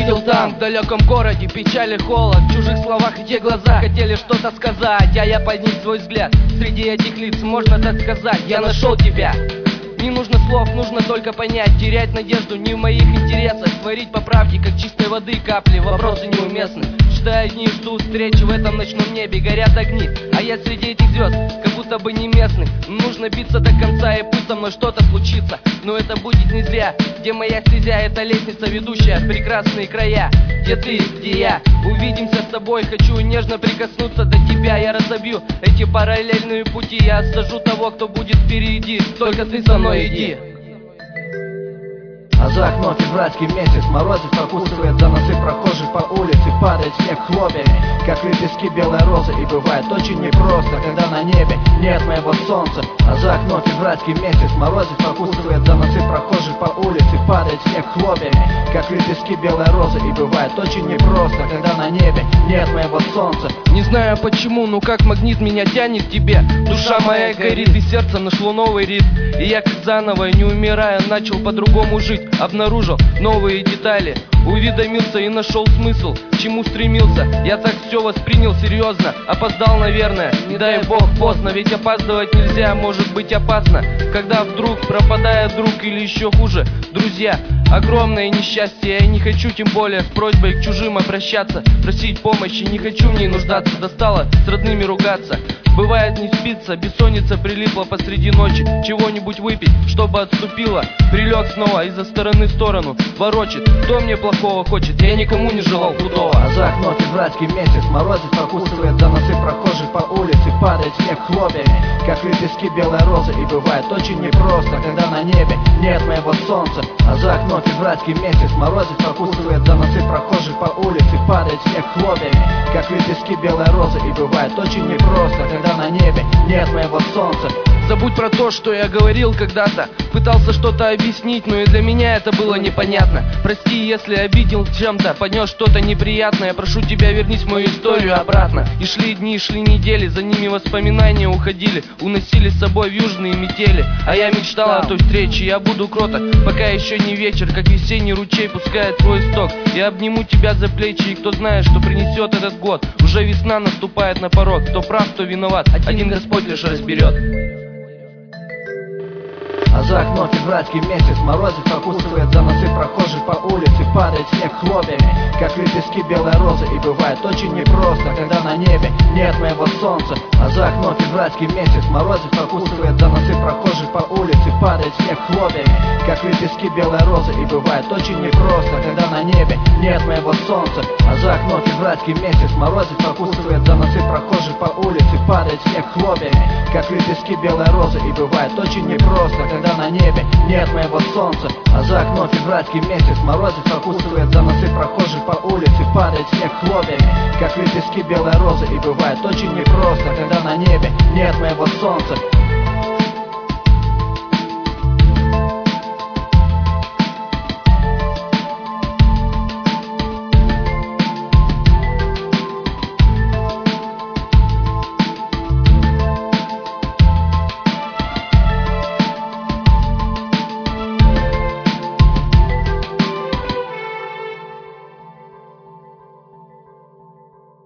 видел там, в далеком городе, печаль и холод. В чужих словах эти глаза хотели что-то сказать, а я под них свой взгляд. Среди этих лиц, можно так сказать, я нашел тебя. Не нужно слов, нужно только понять. Терять надежду не в моих интересах. Творить по правде, как чистой воды капли. Вопросы неуместны. Читаю дни, жду встречи в этом ночном небе. Горят огни, а я среди этих звезд как будто бы не местный. Нужно биться до конца, и пусть со мной что-то случится. Но это будет не зря. Где моя стезя, это лестница, ведущая в прекрасные края. Где ты, где я, увидимся с тобой. Хочу нежно прикоснуться до тебя. Я разобью эти параллельные пути. Я осажу того, кто будет впереди. Только ты со мной иди. А за окном февральский месяц морозит, покусывает за носы прохожих по улице. Падает снег хлопьями, как лепестки белой розы. И бывает очень непросто, когда на небе нет моего солнца. А за окном февральский месяц морозит, покусывает за носы прохожих по улице. Падает снег хлопьями, как лепестки белой розы. И бывает очень непросто, когда на небе нет моего солнца. Не знаю почему, но как магнит меня тянет к тебе. Душа моя горит, и сердце нашло новый ритм. И я как заново, не умирая, начал по-другому жить. Обнаружил новые детали, уведомился и нашел смысл, к чему стремился. Я так все воспринял серьезно, опоздал, наверное. Не дай бог поздно, ведь опаздывать нельзя, может быть опасно. Когда вдруг пропадает друг или еще хуже, друзья. Огромное несчастье, я не хочу тем более с просьбой к чужим обращаться. Просить помощи, не хочу в ней нуждаться. Достало с родными ругаться. Бывает не спится, бессонница прилипла посреди ночи. Чего-нибудь выпить, чтобы отступила. Прилег снова из-за стороны в сторону, ворочит. Кто мне плохого хочет, я никому не желал худого. А за окном февральский месяц морозит, покусывает за носы прохожих по улице. Падает снег хлопьями, как лепестки белой розы. И бывает очень непросто, когда на небе нет моего солнца. А за окном февральский месяц морозит, покусывает за носы прохожих по улице. Падает снег хлопьями, как лепестки белой розы. И бывает очень непросто, когда на небе нет моего солнца. Забудь про то, что я говорил когда-то. Пытался что-то объяснить, но и для меня это было непонятно. Прости, если обидел чем-то, поднес что-то неприятное. Прошу тебя, вернись в мою историю обратно. И шли дни, шли недели, за ними воспоминания уходили. Уносили с собой в южные метели. А я мечтал о той встрече, я буду кроток, пока еще не вечер, как весенний ручей пускает свой исток. Я обниму тебя за плечи, и кто знает, что принесет этот год. Уже весна наступает на порог. Кто прав, кто виноват, один Господь лишь разберет. А за окном февральский месяц морозит, покусывает за носы прохожих по улице. Падает снег хлопьями, как лепестки белой розы. И бывает очень непросто, когда на небе нет моего солнца. А за окном февральский месяц морозит, покусывает за носы прохожих по улице. Падает снег хлопьями, как лепестки белой розы. И бывает очень непросто, когда на небе нет моего солнца. А за окном февральский месяц морозит, покусывает за носы прохожих по улице. Падает снег хлопьями, как лепестки белой розы. И бывает очень непросто, когда на небе нет моего солнца. А за окном февральский месяц морозит, покусывает за носы прохожих по улице. Падает снег хлопьями, как лепестки белой розы. И бывает очень непросто, когда на небе нет моего солнца.